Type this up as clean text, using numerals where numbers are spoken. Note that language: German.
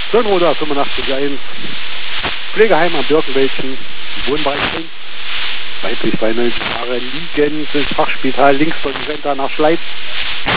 Sonnenroder 85.1, Pflegeheim am Birkenwäldchen, Wohnbereich 1, weiblich 92 Jahre, liegend ins Fachspital links von Center nach Schleiz,